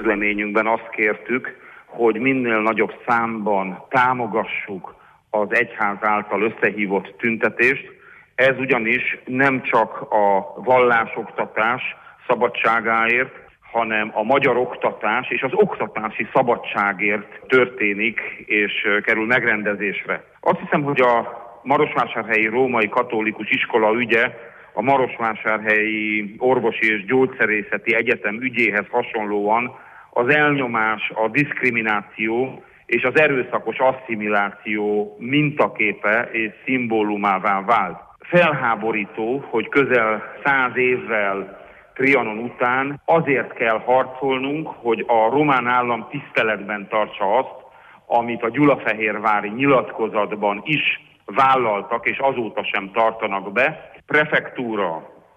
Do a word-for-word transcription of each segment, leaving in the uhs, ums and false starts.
közleményünkben azt kértük, hogy minél nagyobb számban támogassuk az egyház által összehívott tüntetést. Ez ugyanis nem csak a vallásoktatás szabadságáért, hanem a magyar oktatás és az oktatási szabadságért történik és kerül megrendezésre. Azt hiszem, hogy a Marosvásárhelyi Római Katolikus Iskola ügye a Marosvásárhelyi Orvosi és Gyógyszerészeti Egyetem ügyéhez hasonlóan az elnyomás, a diszkrimináció és az erőszakos asszimiláció mintaképe és szimbólumává vált. Felháborító, hogy közel száz évvel Trianon után azért kell harcolnunk, hogy a román állam tiszteletben tartsa azt, amit a gyulafehérvári nyilatkozatban is vállaltak, és azóta sem tartanak be. Prefektúra,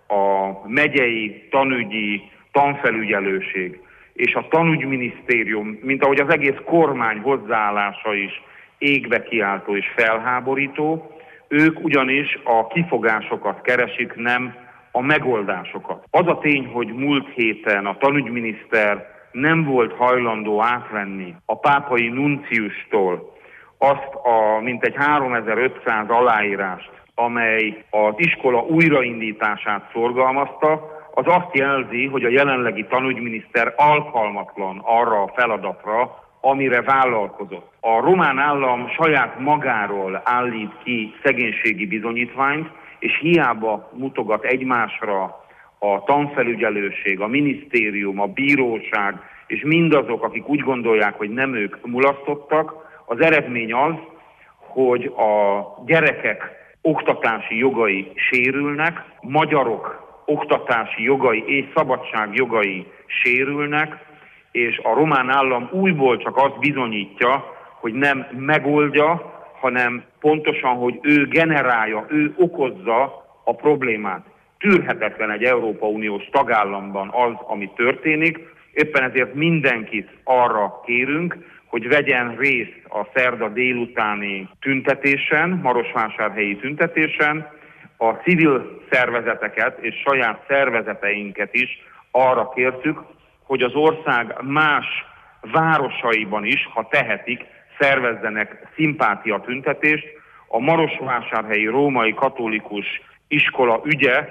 a megyei tanügyi tanfelügyelőség és a tanügyminisztérium, mint ahogy az egész kormány hozzáállása is égbe kiáltó és felháborító, ők ugyanis a kifogásokat keresik, nem a megoldásokat. Az a tény, hogy múlt héten a tanügyminiszter nem volt hajlandó átvenni a pápai nunciustól azt a mintegy háromezer-ötszáz aláírást, amely az iskola újraindítását szorgalmazta, az azt jelzi, hogy a jelenlegi tanügyminiszter alkalmatlan arra a feladatra, amire vállalkozott. A román állam saját magáról állít ki szegénységi bizonyítványt, és hiába mutogat egymásra a tanfelügyelőség, a minisztérium, a bíróság, és mindazok, akik úgy gondolják, hogy nem ők mulasztottak, az eredmény az, hogy a gyerekek oktatási jogai sérülnek, magyarok oktatási jogai és szabadság jogai sérülnek, és a román állam újból csak azt bizonyítja, hogy nem megoldja, hanem pontosan, hogy ő generálja, ő okozza a problémát. Tűrhetetlen egy Európai Uniós tagállamban az, ami történik, éppen ezért mindenkit arra kérünk, hogy vegyen részt a szerda délutáni tüntetésen, marosvásárhelyi tüntetésen, a civil szervezeteket és saját szervezeteinket is arra kértük, hogy az ország más városaiban is, ha tehetik, szervezzenek szimpátia tüntetést. A Marosvásárhelyi Római Katolikus Iskola ügye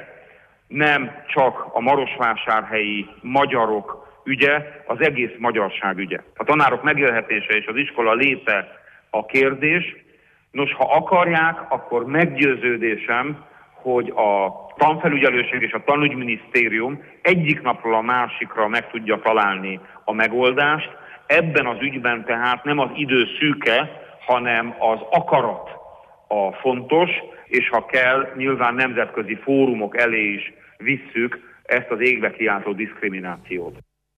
nem csak a marosvásárhelyi magyarok ügye, az egész magyarság ügye. A tanárok megélhetése és az iskola léte a kérdés. Nos, ha akarják, akkor meggyőződésem, hogy a tanfelügyelőség és a tanügyminisztérium egyik napról a másikra meg tudja találni a megoldást. Ebben az ügyben tehát nem az idő szűke, hanem az akarat a fontos, és ha kell, nyilván nemzetközi fórumok elé is visszük ezt az égbe kiáltó diszkriminációt.